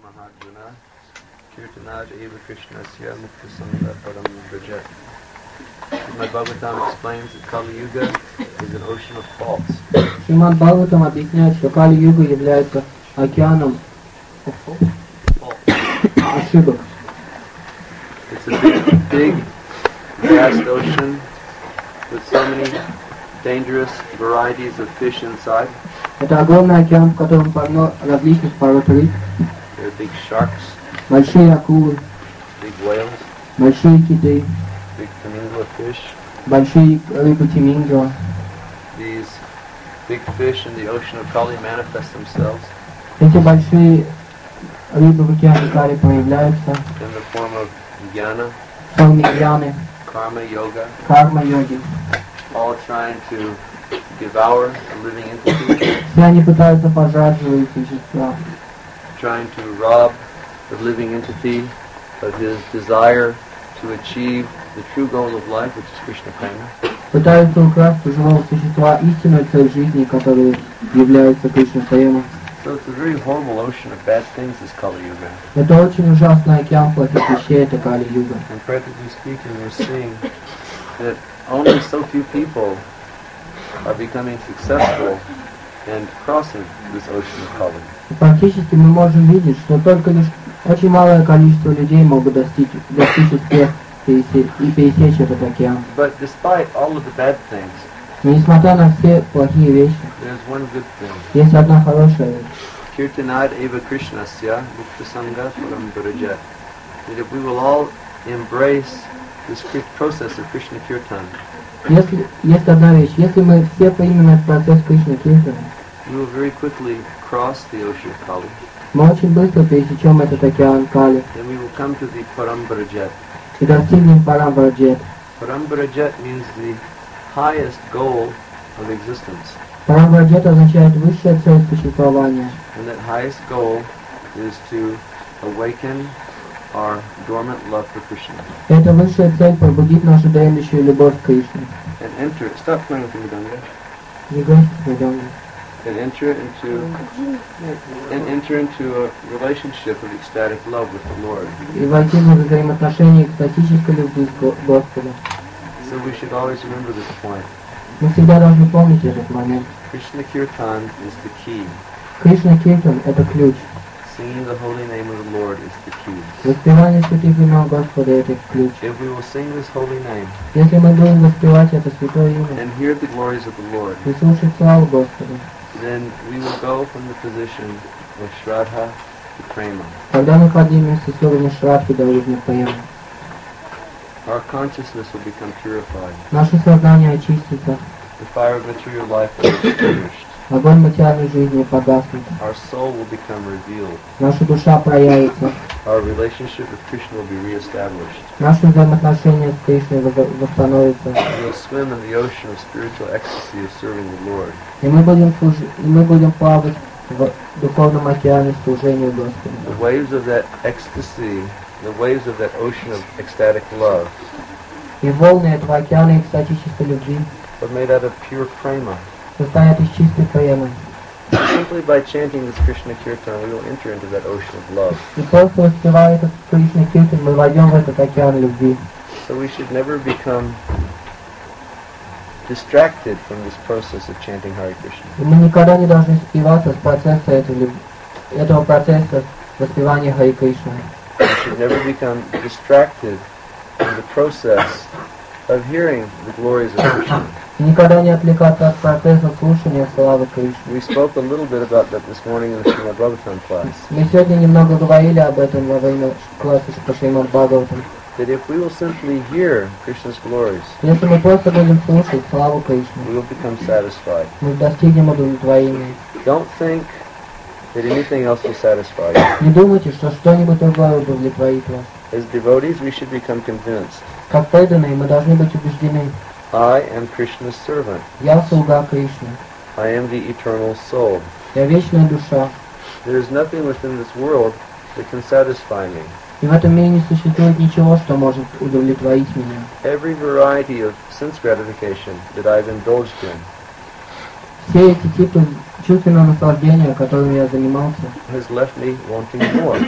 Mahajana, Kirtanad Eva Krishnasya Muktasanga Param Vrajet. Srimad Bhagavatam explains that Kali Yuga is an ocean of faults. Шримад Бхагаватам объясняет, что Кали-юга является океаном ошибок. It's a big, vast ocean with so many dangerous varieties of fish inside. Это огромный океан, в котором полно различных пород рыб, There are big sharks, большие акулы, big whales, большие киты, big Tamingla fish. большие рыбы тимингела. These big fish in the ocean of Kali manifest themselves Эти большие рыбы в океане Кали проявляются in the form of jnana, в форме гьяны, karma, yoga, карма-йоги. all trying to devour a living entity, Все они пытаются пожрать живые существа, trying to rob the living entity of his desire to achieve the true goal of life, which is Krishna Prema. пытаются украсть у живого существа истинную цель жизни, которая является Кришна-према. So it's a very horrible ocean of bad things, this Kali Yuga. Это очень ужасный океан плохих вещей, это Кали-юга. And practically speaking, we're seeing that only so few people are becoming successful and crossing this ocean of Kali. И практически мы можем видеть, что только лишь очень малое количество людей могут достичь успеха и пересечь этот океан. But despite all of the bad things, Но несмотря на все плохие вещи, there's one good thing. есть одна хорошая вещь. Kirtanad eva Krishnasya muktasanga param durajat. That if we will all embrace this process of Krishna Kirtan, Если есть одна вещь, если мы все примем этот процесс Кришна Киртана, we will very quickly cross the ocean of Kali. мы очень быстро пересечем этот океан Кали Then we will come to the Parambarajat. и достигнем Парамбраджет. Parambarajat means the highest goal of existence. Парамбраджет означает высшая цель существования. And that highest goal is to awaken our dormant love for Krishna. Эта высшая цель пробудить нашу дремлющую любовь к Кришне. And enter, stop playing with the Mridanga. Не говорите, пойдем. And enter into a relationship of ecstatic love with the Lord. И войти в взаимоотношения экстатической любви с Господом. So we should always remember this point. Мы всегда должны помнить этот момент. Krishna Kirtan is the key. Кришна Киртан — это ключ. Singing the holy name of the Lord is the key. Воспевание святых имен Господа — это ключ. If we will sing this holy name Если мы будем воспевать это святое имя and hear the glories of the Lord, и слушать славу Господа, then we will go from the position of Shraddha to Prema. тогда мы поднимемся с уровня Шрадхи до уровня Према. Our consciousness will become purified. Наше сознание очистится, The fire of material life will be extinguished. огонь материальной жизни погаснет, Our soul will become revealed. наша душа проявится, Our relationship with Krishna will be reestablished. наши взаимоотношения с Кришной восстановятся, We'll swim in the ocean of spiritual ecstasy of serving the Lord. и мы будем плавать в духовном океане служения Господу. The waves of that ecstasy, the waves of that ocean of ecstatic love, И волны этого океана экстатической любви are made out of pure prema. состоят из чистой премы. Simply by chanting this Krishna Kirtan, we will enter into that ocean of love. И просто воспевая этот Кришна Киртан, мы войдем в этот океан любви. So we should never become distracted from this process of chanting Hare Krishna. И мы никогда не должны спиваться с процесса этого процесса воспевания Хари Кришны. We should never become distracted from the process of hearing the glories of Krishna. И никогда не отвлекаться от процесса слушания славы Кришны. We spoke a little bit about that this morning in the Srimad Bhagavatam class. Мы сегодня немного говорили об этом во время класса по Шримад Бхагаватам. That if we will simply hear Krishna's glories, Если мы просто будем слушать славу we Кришны, will become satisfied. мы достигнем удовлетворения. Don't think that anything else will satisfy you. Не думайте, что что-нибудь другое удовлетворит вас. As devotees, we should become convinced. Как преданные, мы должны быть убеждены. I am Krishna's servant. Я слуга Кришны. I am the eternal soul. Я вечная душа. There is nothing within this world that can satisfy me. И в этом мире не существует ничего, что может удовлетворить меня. Every variety of sense gratification that I've indulged in Все эти типы чувственное наслаждение, которым я занимался, has left me wanting more.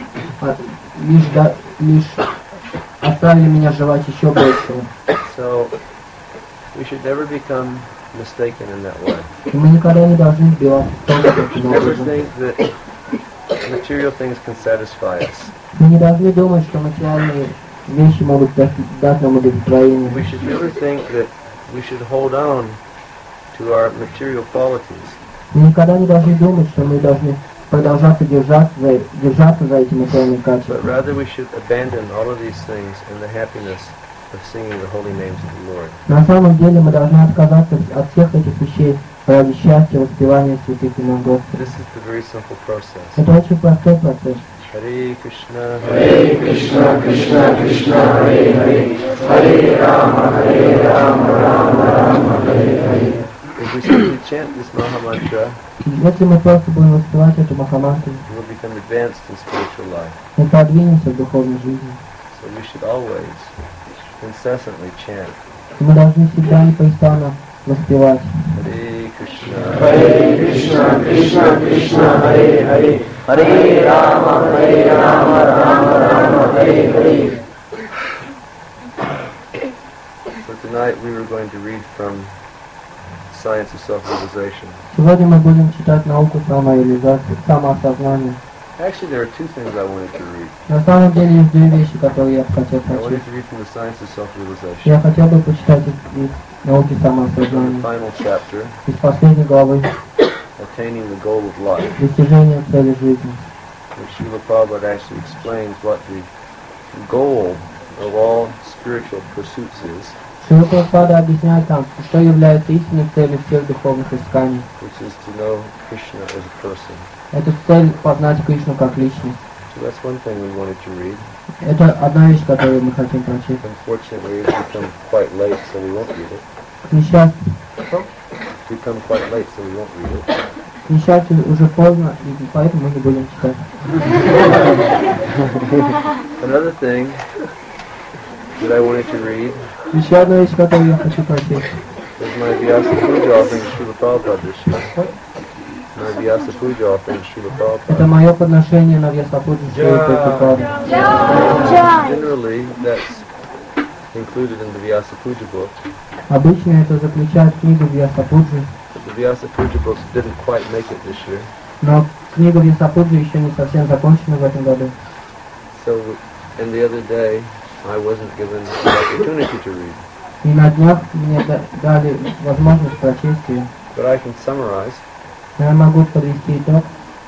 лишь оставили меня желать еще большего. So we should never become mistaken in that way. И мы никогда не должны сбиваться с толку таким Never образом. think that material things can satisfy us. Мы не должны думать, что материальные вещи могут дать нам удовлетворение. We should never think that we should hold on to our material qualities. Мы никогда не должны думать, что мы должны продолжаться держаться за эти материальные But качества. rather we should abandon all of these things in the happiness of singing the holy names of the Lord. На самом деле мы должны отказаться от всех этих вещей ради счастья воспевания святых имен Господа. This is the very simple process. Это очень простой процесс. Hare Krishna, Hare Krishna, Krishna Krishna, Hare Hare, Hare Rama, Rama Rama, Hare Hare. If we simply chant this Maha Mantra, Если мы просто будем воспевать эту Махамантру, we will become advanced in spiritual life. мы продвинемся в духовной жизни. So we should always, incessantly chant И мы должны всегда непрестанно воспевать. Hare Krishna, Hare Krishna, Krishna Krishna, Hare Hare, Hare Rama, Rama Rama, Hare Hare. So tonight we were going to read from Science of Self-Realization. Сегодня мы будем читать науку самореализации, самоосознания. Actually, there are two things I wanted to read. На самом деле есть две вещи, которые я бы хотел I wanted прочесть. to read from the Science of Self-Realization, Я хотел бы почитать из науки from the самоосознания, final chapter, из последней главы Attaining the Goal of Life, «Достижение цели жизни». where Srila Prabhupada actually explains what the goal of all spiritual pursuits is, Шрила Прабхупада объясняет там, что является истинной целью всех духовных исканий. which is to know Krishna as a person. Это цель познать Кришну как личность. So that's one thing we wanted to read. Это одна вещь, которую мы хотим прочесть. Unfortunately, it's become quite late, so we won't read it. К несчастью, It's become quite late, so we won't read it. к несчастью уже поздно, и поэтому мы не будем читать. Another thing that I wanted to read Еще одна вещь, которую я хочу прочесть. is my Vyasa Puja offering to Srila Prabhupada this year. My Vyasa Puja offering to Srila Это Prabhupada. мое подношение на Вьясапуджи Шрилы Прабхупады. Generally, that's included in the Vyasa Puja book, Обычно это заключает книгу Вьясапуджи, but the Vyasa Puja books didn't quite make it this year. но книга Вьясапуджи еще не совсем закончена в этом году. So, and the other day, I wasn't given the opportunity to read. И на днях мне дали возможность прочесть ее. But I can summarize. Но я могу подвести итог.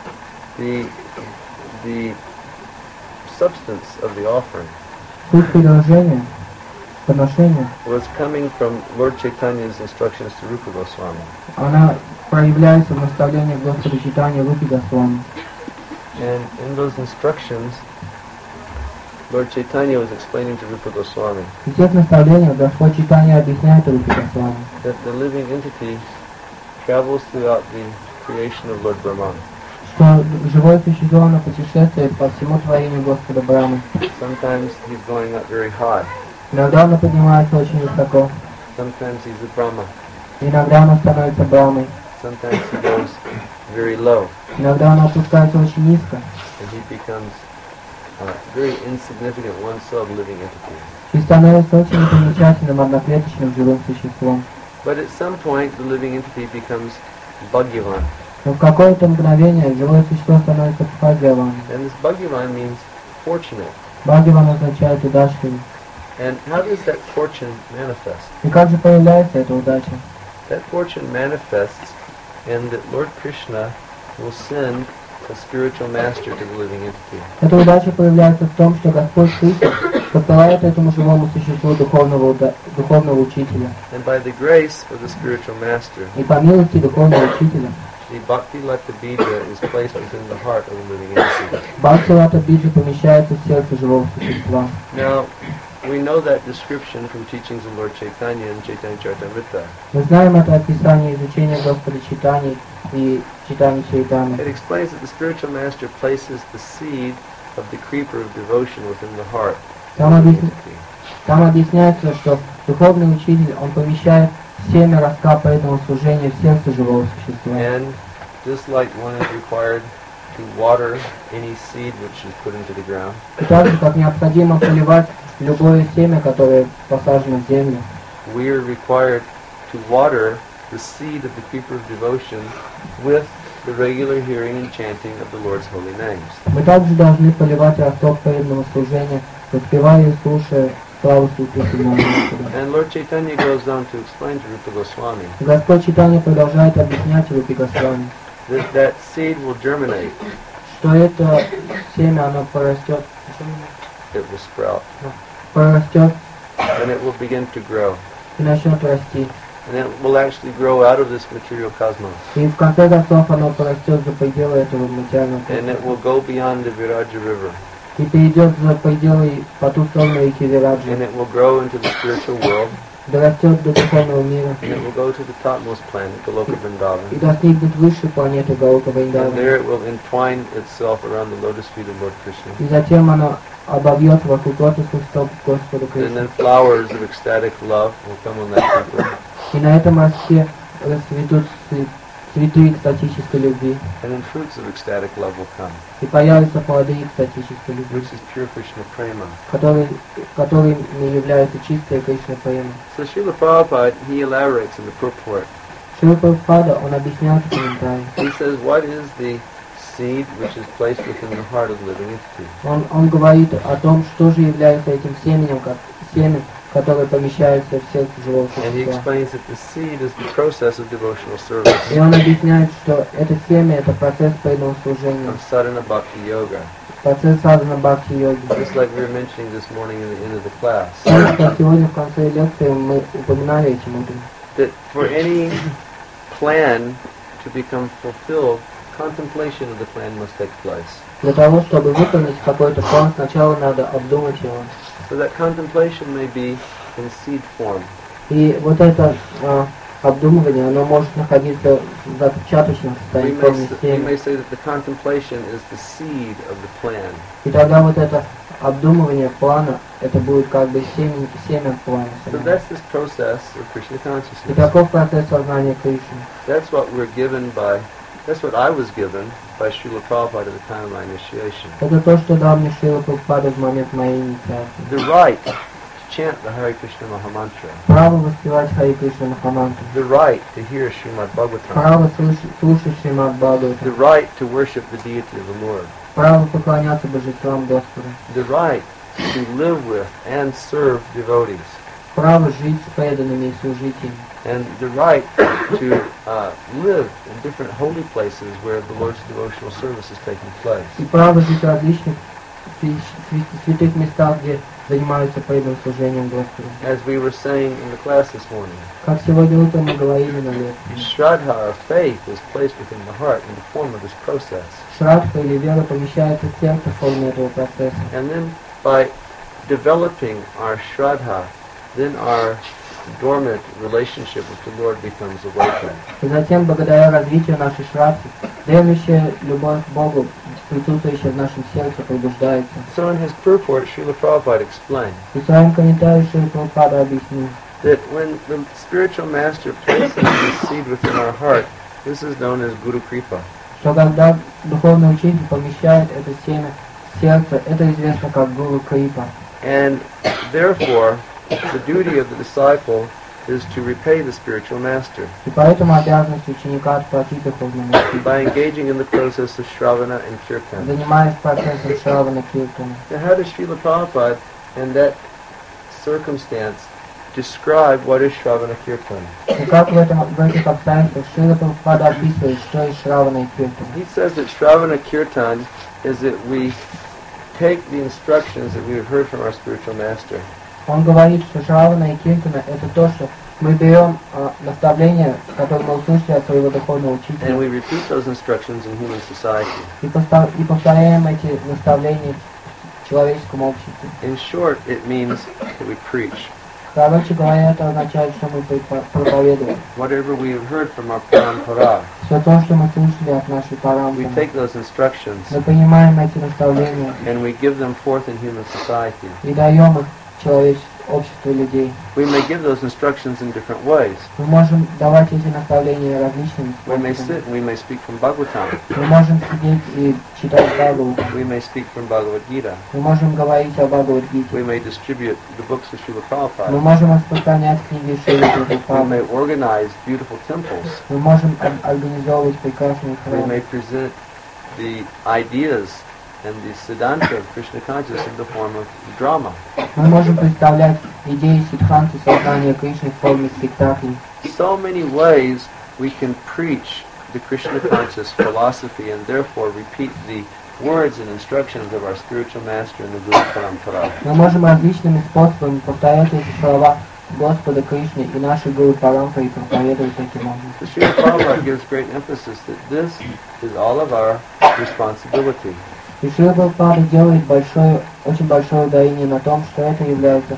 The substance of the offering Суть предложения, подношения, was coming from Lord Chaitanya's instructions to Rupa Goswami. она проявляется в наставлениях Господа Чайтаньи Рупи Госвами. And in those instructions, Lord Chaitanya was explaining to Rupa Goswami В тех наставлениях Господь Чайтанья объясняет Рупи Госвами, that the living entity travels throughout the creation of Lord Brahman. что живое существо оно путешествует по всему творению Господа Брамы. Sometimes he's going up very high, Иногда оно поднимается очень высоко, sometimes he's a Brahma, иногда оно становится Брамой, sometimes he goes very low, иногда оно опускается очень низко, and he becomes a very insignificant one-celled living entity. и становится очень непримечательным одноклеточным живым существом. But at some point, the living entity becomes Bhagyavan. Но в какое-то мгновение живое существо становится Бхагаваном. And this Bhagyavan means fortunate. Бхагаван означает удачливый. And how does that fortune manifest? И как же появляется эта удача? That fortune manifests in that Lord Krishna will send a spiritual master to the living entity. Эта удача появляется в том, что Господь Кришна посылает этому живому существу духовного учителя. And by the grace of the spiritual master, И по милости духовного учителя the Bhakti Lata Bija is placed within the heart of the living entity. Бхакти-лата Биджа помещается в сердце живого существа. Now, we know that description from teachings of Lord Chaitanya and Chaitanya Charitamrita. Мы знаем это описание изучения Господа Чайтаньи и Чайтаньи Чаритамры. It explains that the spiritual master places the seed of the creeper of devotion within the heart of the living entity. Там объясняется, что духовный учитель, он помещает семя раска преданного служения в сердце живого существа. And just like one is required to water any seed which is put into the ground, И так же, как необходимо поливать любое семя, которое посажено в землю, we are required to water the seed of the keeper of devotion with the regular hearing and chanting of the Lord's holy names. мы также должны поливать росток преданного служения, воспевая и слушая славу святых имен Господа. And Lord Chaitanya goes on to explain to Rupa Goswami Господь Чайтанья продолжает объяснять Рупе Госвами, that that seed will germinate, что это семя, оно порастет, it will sprout, and it will begin to grow. и начнет расти. And it will actually grow out of this material cosmos. И в конце концов оно порастет за пределы этого материального And it космоса. will go beyond the Viraja River. И перейдет за пределы по ту сторону реки And Вираджи. it will grow into the spiritual world. Дорастет до духовного мира. And it will go to the topmost planet, Goloka И Vrindavan. достигнет высшей планеты Галока And Вриндавана. there it will entwine itself around the lotus feet of Lord Krishna. И затем оно обовьет вокруг лотосных стоп Господа And Кришны. then flowers of ecstatic love will come on that people. И на этом росте расцветут цветы экстатической любви. And then fruits of ecstatic love will come, И появятся плоды экстатической любви, which is pure Krishna prema. которыми является чистая Кришна према. So Srila Prabhupada, he elaborates in the purport. Шрила Прабхупада, он объяснял в комментарии. He says, what is the seed which is placed within the heart of the living entity? Он говорит о том, что же является этим семенем, семя, которое помещается в сердце живого And he существа. explains that the seed is the process of devotional service, И он объясняет, что это семя, это процесс преданного служения, of sadhana bhakti yoga. процесс садхана бхакти йоги. Just like we were mentioning this morning in the end of the class, Как сегодня в конце лекции мы упоминали этим утром, that for any plan to become fulfilled, contemplation of the plan must take place. для того, чтобы выполнить какой-то план, сначала надо обдумать его. So that contemplation may be in seed form. И вот это обдумывание, оно может находиться в зачаточном We состоянии, форме may семя. say that the contemplation is the seed of the plan. И тогда вот это обдумывание плана, это будет как бы семя плана. So that's this process of Krishna И consciousness. таков процесс сознания Кришны. That's what we're given by, that's what I was given by Srila Prabhupada at the time of my initiation. Это то, что дал мне Шрила Прабхупада в момент моей инициации. The right to chant the Hare Krishna Mahamantra. Право воспевать Хари Кришна Махамантру. The right to hear Srimad Bhagavatam. Право слушать Шримад The Бхагаватам. right to worship the deity of the Lord. Право поклоняться божествам Господа. The right to live with and serve devotees. Право жить с преданными и служить им. And the right to live in different holy places where the Lord's devotional service is taking place. И право жить в различных святых местах, где занимаются преданным служением Господу. As we were saying in the class this morning, Как сегодня утром мы говорили на лекции, Shraddha, or faith, is placed within the heart in the form of this process. Шрадха или вера помещается в сердце в форме этого процесса. And then by developing our Shraddha, then our dormant relationship with the Lord becomes awakened. И затем, благодаря развитию нашей шрадхи, дремлющая любовь к Богу, присутствующая в нашем сердце, пробуждается. So in his purport, Srila Prabhupada explained И в своем комментарии Шрила Прабхупада объяснил, that when the spiritual master places the seed within our heart, this is known as Guru Kripa. что когда духовный учитель помещает это семя в сердце, это известно как Гуру Крипа. And therefore, the duty of the disciple is to repay the spiritual master И поэтому обязанность ученика отплатить духовному учителю, by engaging in the process of Shravana and Kirtan. занимаясь процессом Шравана Киртана. Now, how does Srila Prabhupada, in that circumstance, describe what is Shravana Kirtan? И как в этих обстоятельствах Шрила Прабхупада описывает, что есть Шравана и Киртан. He says that Shravana Kirtan is that we take the instructions that we have heard from our spiritual master, Он говорит, что Шравана и Киртана это то, что мы берем наставления, которые мы услышали от своего духовного and учителя, we repeat those instructions in human society. и повторяем эти наставления в человеческом обществе. In short, it means that we preach. Короче говоря, это означает, что мы проповедуем. Whatever we have heard from our Parampara, Все то, что мы слышали от нашей we парампры, take those instructions мы принимаем эти наставления and we give them forth in human society. и даем их обществу людей. We may give those instructions in different ways. Мы можем давать эти наставления различными We may способами. sit and we may speak from Bhagavatam. Мы можем сидеть и читать Бхагаватам. We may speak from Bhagavad Gita. Мы можем говорить о We Бхагавад-гите. may distribute the books of Srila Мы Prabhupada. можем распространять книги Шрилы We Прабхупады. may organize beautiful temples. Мы можем организовывать прекрасные We may храмы. present the ideas and the Siddhanta of Krishna consciousness in the form of drama. Мы можем представлять идеи Сиддханты создания Кришны в форме спектаклей. So many ways we can preach the Krishna conscious philosophy and therefore repeat the words and instructions of our spiritual master in the Guru Parampara. Мы можем различными способами повторять эти слова Господа Кришны и наши Гуру Парампары проповедуют таким образом. So Srila Prabhupada gives great emphasis that this is all of our responsibility. И Шрила Прабхупада делает очень большое ударение на том, что это является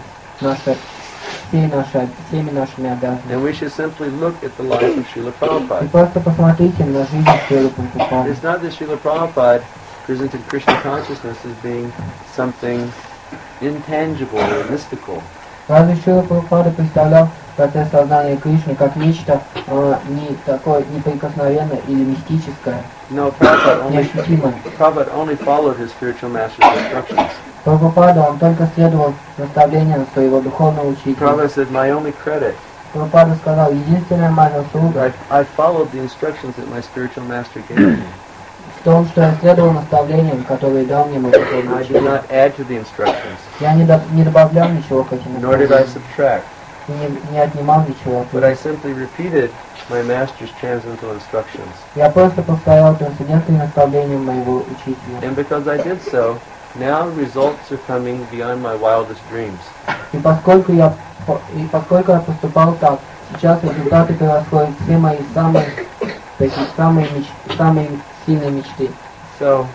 всеми нашими обязанностями. And we should simply look at the life of Srila И Prabhupada. просто посмотрите на жизнь Шрилы Прабхупады. It's not that Srila Prabhupada presented Krishna consciousness as being something intangible or mystical. Разве Шрила Прабхупада представлял процесс сознания Кришны как нечто не такое неприкосновенное или мистическое, No, Prabhupada неощутимое? only followed his spiritual master's instructions. Прабхупада, он только следовал наставлениям своего духовного учителя. Prabhupada said, my only credit, Прабхупада сказал, единственная моя заслуга I followed the instructions that my spiritual master gave me. в том, что я следовал наставлениям, которые дал мне мой духовный I did учитель. not add to the instructions, Я не добавлял ничего к этим nor did I наставлениям, subtract, и не отнимал ничего от but них. I simply repeated my master's transcendental instructions. Я просто повторял трансцендентные наставления моего учителя. And because I did so, now results are coming beyond my wildest dreams. И поскольку я поступал так, сейчас результаты превосходят все мои самые сильные мечты. So,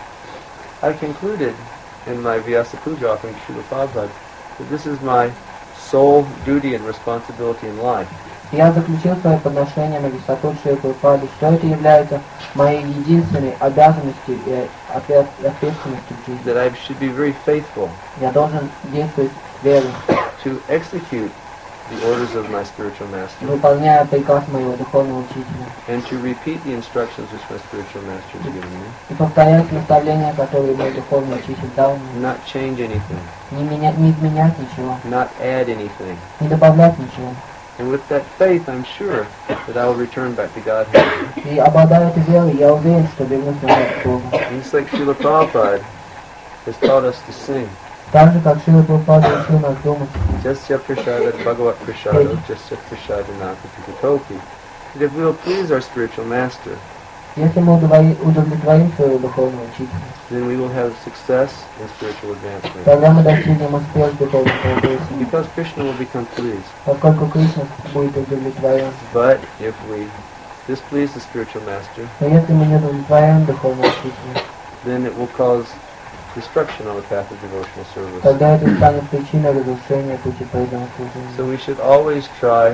I concluded in my Vyasa Puja offering to Srila Prabhupada that this is my sole duty and responsibility in life. Я заключил свое подношение на высоту Шрилы Прабхупады, что это является моей единственной обязанностью и ответственностью в жизни. That I should be very faithful Я должен действовать с верой, to execute the orders of my spiritual master выполняя приказ моего духовного учителя, and to repeat the instructions which my spiritual master has given me, и повторять наставления, которые мой духовный учитель дал мне, not change anything, не изменять ничего, not add anything. не добавлять ничего. And with that faith, I'm sure that I will return back to Godhead. И обладая этой верой, я уверен, что вернусь назад к Богу. And just like Srila Prabhupada has taught us to sing, Так же, как Шрила Прабхупада учил нас думать, Jasya Prasada Bhagavat Prasada, Jasya Prasada Nakapikatopi, that if we will please our spiritual master, если мы удовлетворим своего духовного учителя, then we will have success in spiritual advancement. тогда мы достигнем успеха в духовном прогрессе, Because Krishna will become pleased. поскольку Кришна будет удовлетворен. But if we displease the spiritual master, Но если мы не удовлетворяем духовного учителя, then it will cause destruction on the path of devotional service. тогда это станет причиной разрушения пути преданного служения. So we should always try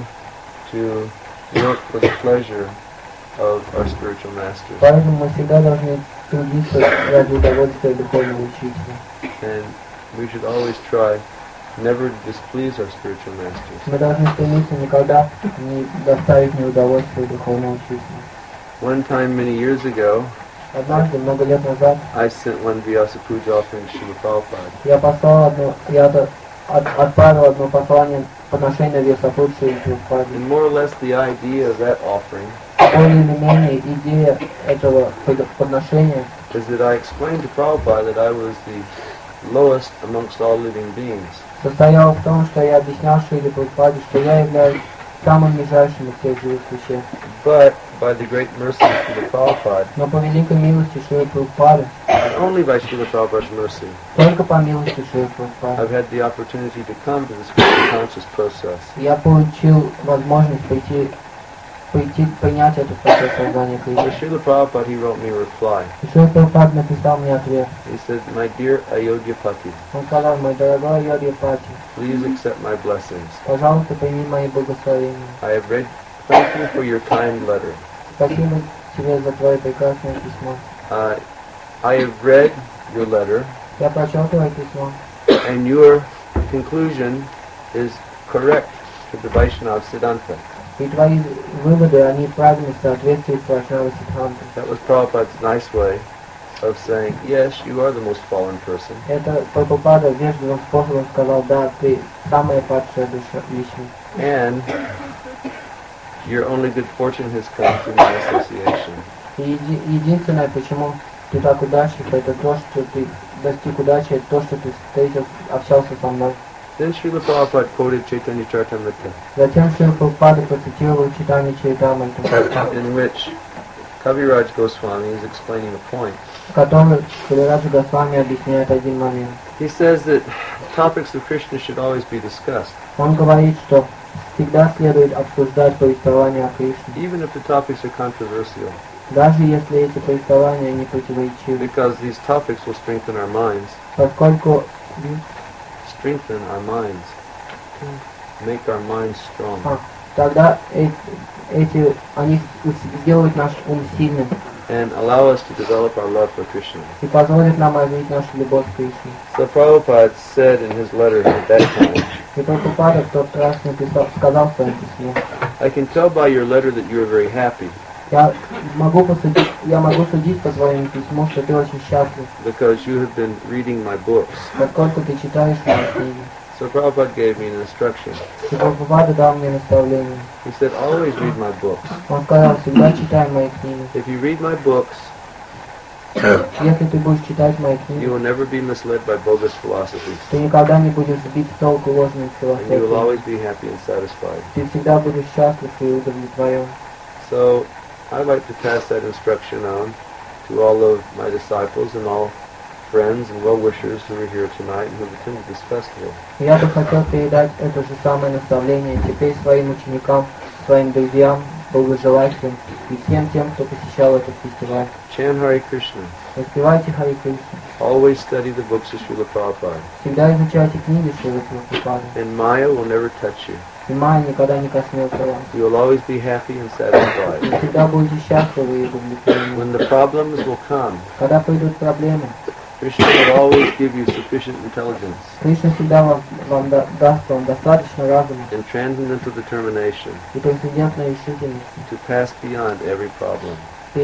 to work for the pleasure of our spiritual master. Поэтому мы всегда должны трудиться ради удовольствия духовного учителя. And we should always try never to displease our spiritual masters. Мы должны стремиться никогда не доставить неудовольствие духовного учителя. One time many years ago, Однажды, много лет назад, I sent one Vyasa Puja offering to Srila Prabhupada. я отправил одно послание подношения Вьясапуджи Шриле Прабхупаде. And more or less the idea of that offering Более или менее идея этого подношения is that I explained to Prabhupada that I was the lowest amongst all living beings. состояла в том, что я объяснял Шриле Прабхупаде, что я являюсь самым нижайшим из всех живых существ. But by the great mercy of Srila Prabhupada, Но по великой милости Шрилы Прабхупады, and only by Srila Prabhupada's mercy, только по милости Шрилы Прабхупады, I've had the opportunity to come to the spiritual conscious process. я получил возможность принять этот процесс сознания So Кришны. Srila Prabhupada, he wrote me a reply. И Шрила Прабхупада написал мне ответ. He said, my dear Ayogyapati, Он сказал: мой дорогой Йодьяпати, please accept my blessings. пожалуйста, прими мои благословения. I have read, thank you for your kind letter. Спасибо тебе за твое прекрасное письмо. I have read your letter, Я прочел твое письмо, and your conclusion is correct to the Vaishnava Siddhanta. И твои выводы, они правильно соответствуют Вайшнава Сиддханте. That was Prabhupada's nice way of saying, yes, you are the most fallen person. Это Прабхупада вежливым способом сказал, да, ты самая падшая душа личность. And your only good fortune has come through my association. И единственное, почему ты так удачлив, это то, что ты достиг удачи, это то, что ты общался со мной. Then Srila Prabhupada quoted Chaitanya Charitamrita, Затем Шрила Прабхупада процитировал читание Чаритамриты, in which Kaviraj Goswami is explaining a point. в котором Кавираджа Госвами объясняет один момент. He says that topics of Krishna should always be discussed, Он говорит, что всегда следует обсуждать повествование о Кришне, even if the topics are controversial, даже если эти повествования не противоречивы, because these topics will strengthen our minds, make our minds strong. тогда они сделают наш ум сильным And allow us to develop our love for Krishna. и позволят нам развить нашу любовь к Кришне. So Prabhupada said in his letter at that time, И Прабхупада в тот раз сказал в своем письме, I can tell by your letter that you are very happy, я могу судить по своему письму, что ты очень счастлив, because you have been reading my books. поскольку ты читаешь мои книги. So Prabhupada gave me an instruction. И Прабхупада дал мне наставление. He said, always read my books. Он сказал, всегда читай мои книги. If you read my books, Если ты будешь читать мои you книги, will never be misled by bogus philosophies. ты никогда не будешь сбит с толку ложной And you will философией. always be happy and satisfied. Ты всегда будешь счастлив и удовлетворен. So I'd like to pass that instruction on to all of my disciples and all friends and well-wishers who are here tonight and who have attended this festival. Я бы хотел передать это же самое наставление теперь своим ученикам, своим друзьям, благожелателям и всем тем, кто посещал этот фестиваль. Chant Hare Krishna. Воспевайте Хари Кришна. Always study the books of Srila Prabhupada. Всегда изучайте книги Шрилы Прабхупады. And Maya will never touch you. И Майя никогда не коснется вас. You will always be happy and Вы satisfied. всегда будете счастливы и удовлетворены. When the problems will come, Когда придут проблемы, Krishna will always give you sufficient intelligence Кришна всегда вам даст вам достаточно разума and transcendental determination и трансцендентной решительности to pass beyond every problem.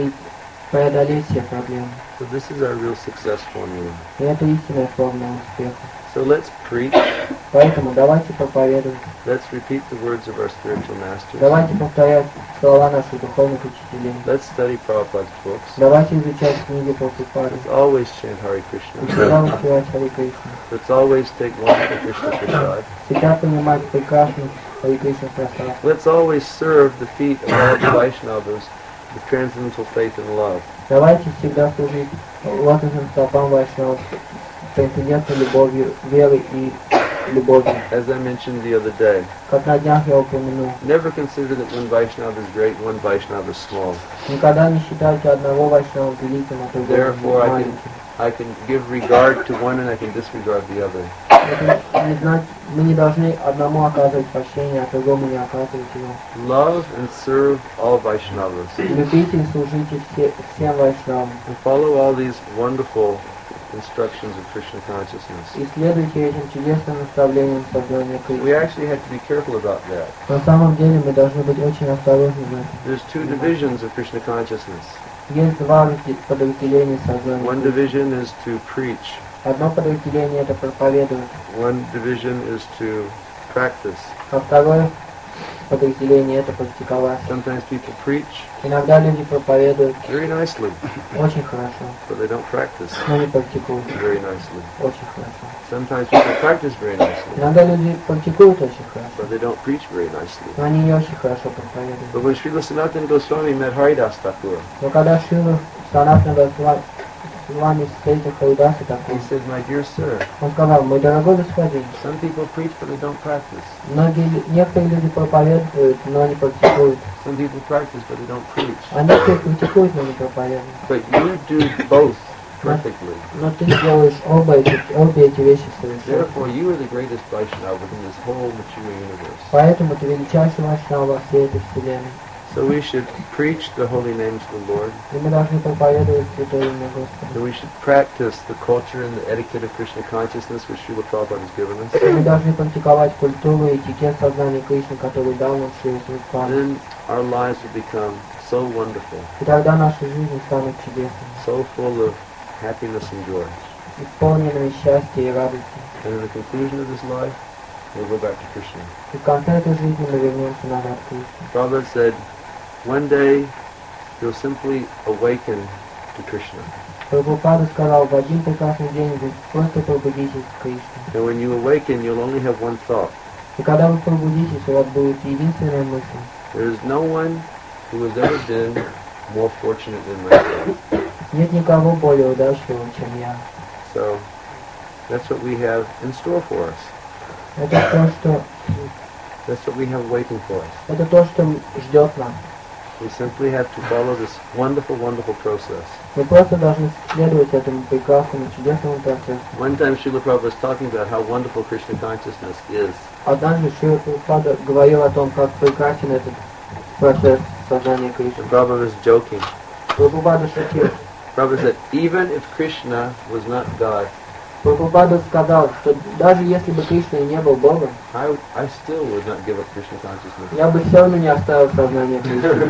преодолеть все проблемы. So this is our real success formula. И это истинная формула успеха. So let's preach. Поэтому давайте проповедовать, Let's repeat the words of our spiritual masters. давайте повторять слова наших духовных учителей, Let's study Prabhupada's books. давайте изучать книги Прабхупады, Let's always chant Hare и Krishna. всегда воспевать Хари Кришну, Let's always take wonderful Krishna Prasad. всегда понимать прекрасный Хари Кришна Прасад. Let's always serve the feet of all the Vaishnavas with transcendental faith and love. Давайте всегда служить лотосным стопам Вайшнавов трансцендентной любовью, верой и любовью. As I mentioned the other day, Как на днях я упомянул, never consider that one Vaishnava is great and one Vaishnava is small. никогда не считайте одного Вайшнава великим, а Therefore, другого маленьким. I can give regard to one and I can disregard the other. Это не значит, мы не должны одному оказывать прощение, а другому не оказывать его. Love and serve all Vaishnavas. Любите и служите всем Вайшнавам. And follow all these wonderful instructions of Krishna consciousness. И следуйте этим чудесным наставлениям сознания We Кришны. actually have to be careful about that. На самом деле мы должны быть очень осторожны в этом. There's two divisions of Krishna consciousness. Есть два подразделения сознания One Кришны. division is to preach. Одно подразделение это проповедовать, One division is to practice. а второе подразделение это практиковать. Sometimes people preach Иногда люди проповедуют very nicely, очень хорошо, but they don't practice но не практикуют very nicely. очень хорошо. Sometimes people practice very nicely, Иногда люди практикуют очень хорошо, but they don't preach very nicely. но они не очень хорошо проповедуют. But when Srila Sanatana Goswami met Haridas Thakur, Но когда Шрила Санатана Госвами встретил Харидаса he такого, said, "My dear sir, он сказал: мой дорогой господин, some people preach but they don't practice. некоторые люди проповедуют, но не практикуют, Some people practice but they don't preach. а некоторые практикуют, но не проповедуют. But you do both perfectly. Но ты делаешь обе эти вещи совершенно. Therefore, you are the greatest Vaishnava within this whole mature universe. Поэтому ты величайший Вайшнава во всей этой вселенной. So we should preach the holy names of the Lord. И мы должны проповедовать святое имя Господа. And we should practice the culture and the etiquette of Krishna consciousness, which Srila Prabhupada has given us. И мы должны практиковать культуру и этикет сознания Кришны, который дал нам Шри Святпада. Then our lives will become so wonderful, И тогда наши жизни станут чудесными, so full of happiness and joy. исполненными счастья и радости. And in the conclusion of this life, we'll go back to Krishna. И в конце этой жизни мы вернемся назад к Кришне. Prabhupada said, one day you'll simply awaken to Krishna. Прабхупада сказал, в один прекрасный день вы просто пробудитесь к Кришне. And when you awaken, you'll only have one thought. И когда вы пробудитесь, у вас будет единственная мысль. There is no one who has ever been more fortunate than myself. Нет никого более удачливого, чем я. So that's what we have in store for us. That's what we have waiting for us. Это то, что ждет нас. We simply have to follow this wonderful, wonderful process. Мы просто должны следовать этому прекрасному, чудесному процессу. One time Srila Prabhupada was talking about how wonderful Krishna consciousness is. Однажды Шрила Прабхупада говорил о том, как прекрасен этот процесс сознания Кришны. And Prabhupada was joking. Прабхупада шутил. Prabhupada said, even if Krishna was not God, Прабхупада сказал, что даже если бы Кришна и не был Богом, I still would not give up Krishna consciousness. я бы все равно не оставил сознание Кришны.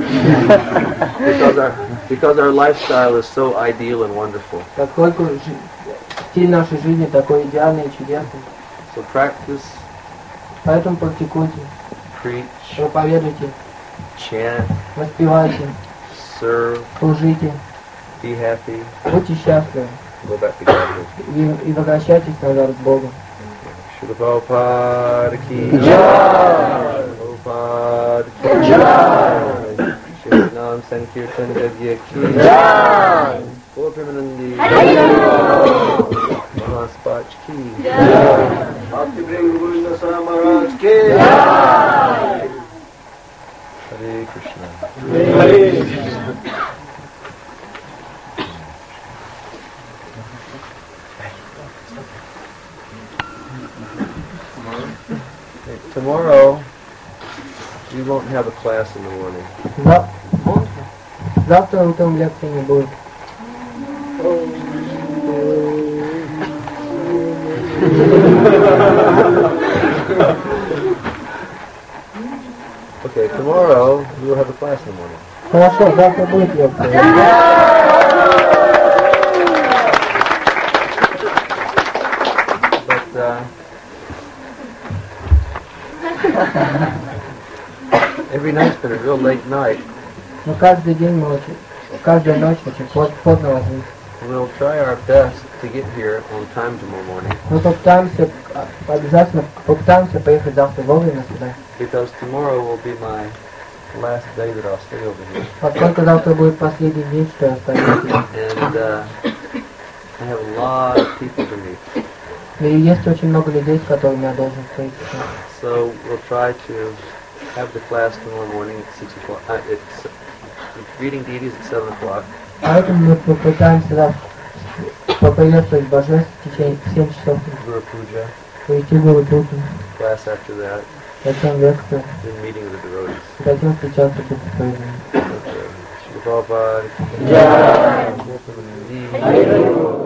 Because our lifestyle is so ideal and wonderful. Поскольку стиль нашей жизни такой идеальный и чудесный. So practice, Поэтому практикуйте, preach, проповедуйте, chant, воспевайте, serve, служите, be happy, будьте счастливы go back to God. и возвращайтесь назад к Богу. Srila Prabhupada ki Jai. Prabhupada ki Jai. Shri Nam Sankirtan Gavya ki Jai. Gaur Premanandi Mahaspach ki Bhakti Bring Govinda Swami Maharaj ki Hare Krishna. Hare. Tomorrow we won't have a class in the morning. Завтра утром лекции не будет. Okay, tomorrow we will have a class in the morning. Хорошо, завтра будет лекция. But every night's been a real late night. Но каждый день мы очень, каждая ночь очень поздно ложимся. We'll try our best to get here on time tomorrow morning. Мы попытаемся, обязательно попытаемся поехать завтра вовремя сюда. Because tomorrow will be my last day that I'll stay over here. Поскольку завтра будет последний день, что я останусь здесь. And I have a lot of people to meet. И есть очень много людей, с которыми я должен встретиться. So we'll try to have the class tomorrow morning at 6 o'clock. It's greeting deities at 7 o'clock. Поэтому мы попытаемся поприветствовать божеств в течение 7 часов. Guru Puja. Прийти в Гуру Пуджу, Class after that. затем лекция, Then meeting with the devotees. затем встречаться с исповедями. Shri Prabhupada. Jai. Jai.